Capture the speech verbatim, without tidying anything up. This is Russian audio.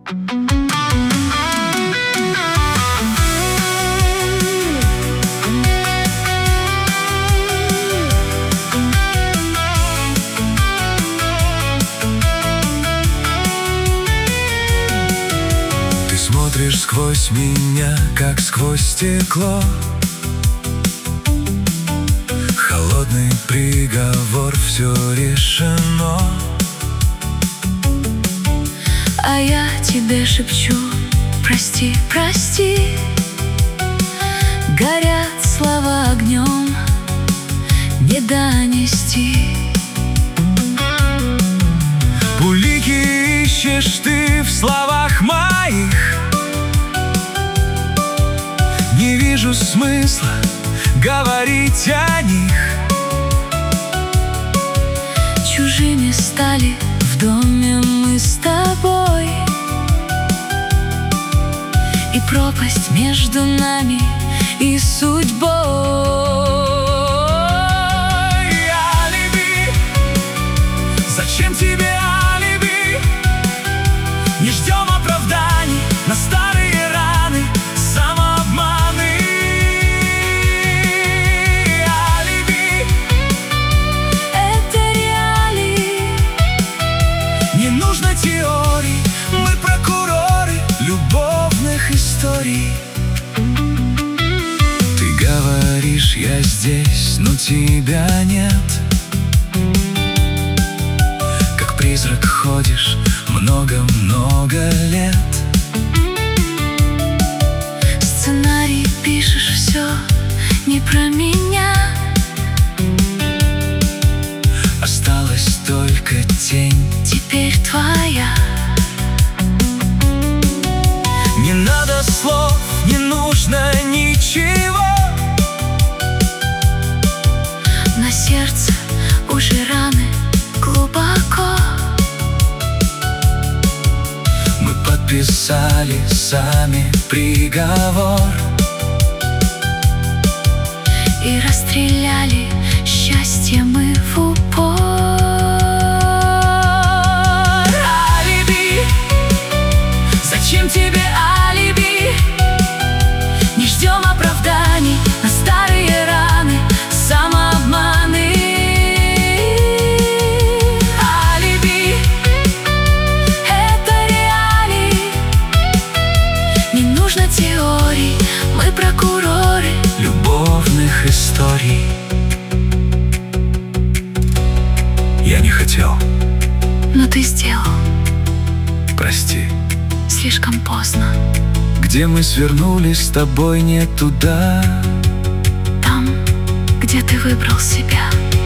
Смотришь сквозь меня, как сквозь стекло. Холодный приговор, все решено. А я тебе шепчу: прости, прости. Горят слова огнем, не донести. Улики ищешь ты в словах моих. Не вижу смысла говорить о них. Чужими стали в доме мы с тобой, и пропасть между нами и судьбой. Алиби, зачем тебе алиби? Не ждем оправданий на старые раны, самообманы. Алиби — это реалии. не нужно теорий, мы прокуроры любовных историй. Ты говоришь, я здесь, но тебя нет. Как призрак ходишь много-много лет. Сценарий пишешь все не про меня. Осталась только тень, Теперь твоя. не надо слов, не нужно ничего. На сердце уже раны глубоко. Мы подписали сами приговор И расстреляли счастье мы в упор. Алиби, зачем тебе алиби? Не ждем оправданий на старые раны, самообманы. Алиби — это реалии. Не нужно теорий, мы прокуроры любовных историй. Я не хотел, но ты сделал. прости. Слишком поздно. Где мы свернули с тобой, не туда. Там, где ты выбрал себя.